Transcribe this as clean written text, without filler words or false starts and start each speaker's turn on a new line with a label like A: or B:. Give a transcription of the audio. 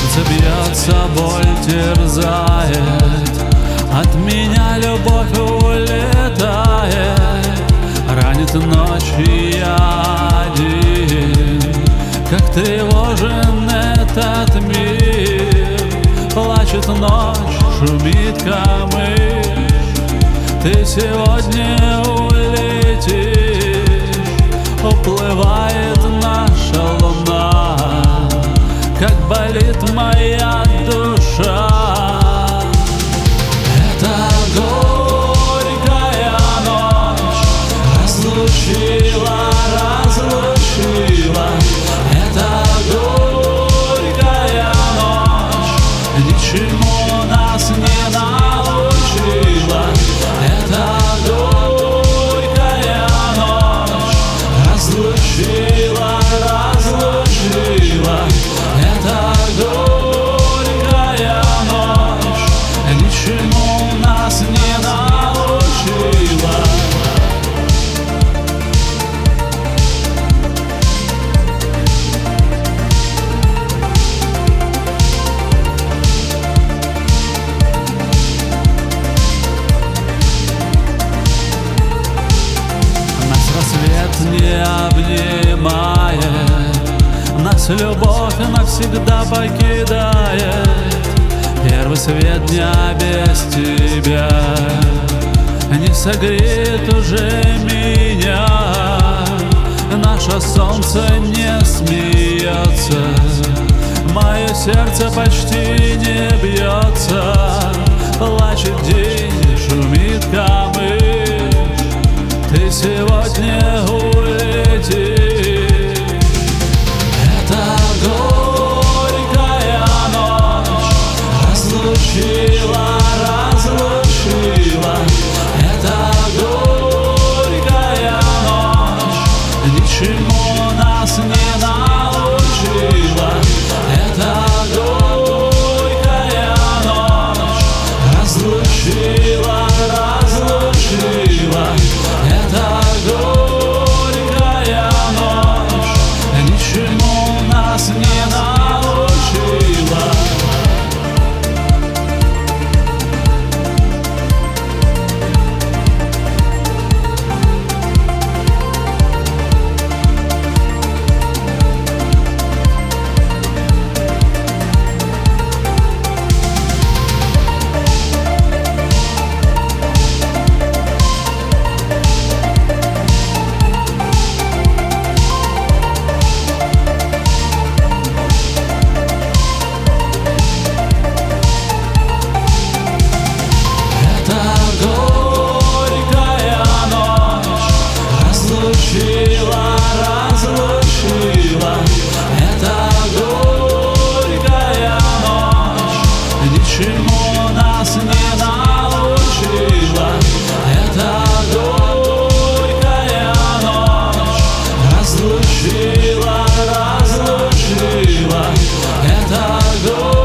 A: Сердце бьется, боль терзает, от меня любовь улетает. Ранит ночь, и я один, как тревожен этот мир. Плачет ночь, шумит камыш, ты сегодня улетишь. Уплывает наша луна, как болит моя душа. Это горькая ночь разлучила. Это горькая ночь ничему нас не научила. Это горькая ночь разлучила. Это горькая ночь ничему нас не научила. Рассвет не обнимает, нас любовь навсегда покидает. Первый свет дня без тебя не согреет уже меня. Наше солнце не смеется, мое сердце почти не бьется. Плачет день, шумит камыш, ты сегодня улетишь. Это горькая ночь разлучила. Это горькая ночь ничему нас не научила. Это горькая ночь разлучила. Это горькая ночь ничему нас не научила. Это горькая ночь ничему нас не научила. Это горькая ночь разлучила. Это горькая